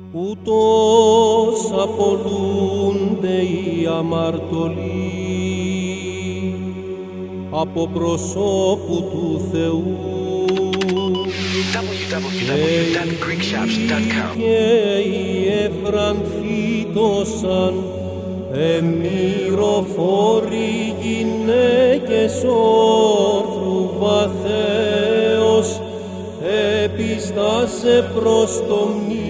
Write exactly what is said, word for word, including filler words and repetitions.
ούτως απολούνται οι αμαρτωλοί από προσώπου του Θεού double-u double-u double-u dot greek shops dot com. και οι εφρανθήτωσαν εμυροφόροι γυναίκες όρθρου βαθέως επιστάσε προς το μη